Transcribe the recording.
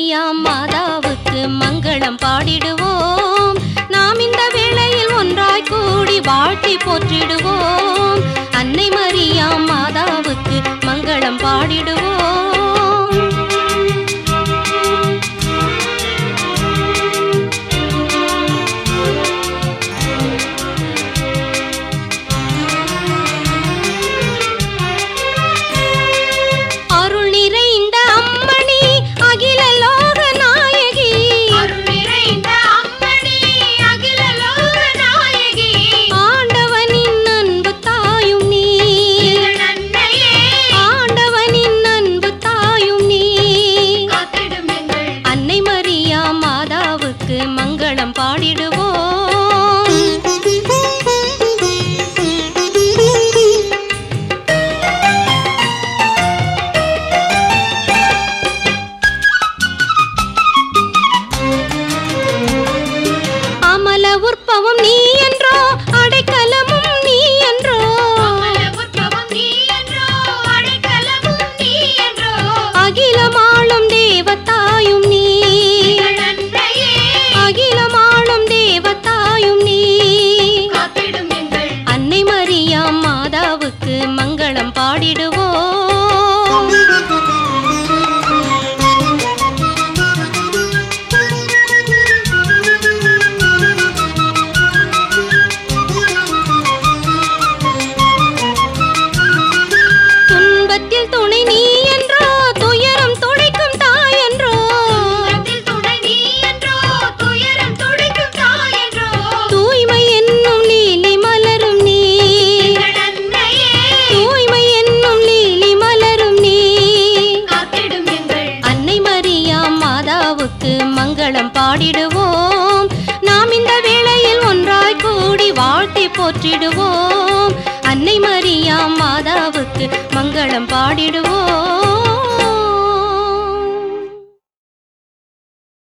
Mariam மாதாவுக்கு மங்களம் பாடிடுவோம். நாம் இந்த வேளையில் ஒன்றாய் கூடி வாழ்த்தி போற்றிடுவோம். அன்னை மரியாம் மாதாவுக்கு மங்களம் பாடிடுவோம். மங்களம் பாடிடுவோம். அமல உற்பவம் நீ என்றோ, அடைக்கலமும் நீ என்றோ, அகிலமாளும் தேவத்தாயும் நீ, அகிலமாளும் தேவத்தாயும் நீ. அன்னை மரியாம் மாதாவுக்கு மங்களம் பாடிடுவோம். துன்பத்தில் துணை நீ என்றோ, துயரம் துடைக்கும் தாய் என்றோ, தூய்மை என்னும் லீலி மலரும் நீ, தூய்மை என்னும் லீலி மலரும் நீ. அன்னை மரியாம் மாதாவுக்கு மங்களம் பாடிடுவோம். நாம் இந்த வேளையில் ஒன்றாய் கூடி வாழ்த்தி போற்றிடுவோம். அன்னை மரியாம் மாதாவுக்கு மங்களம் பாடிடுவோம்.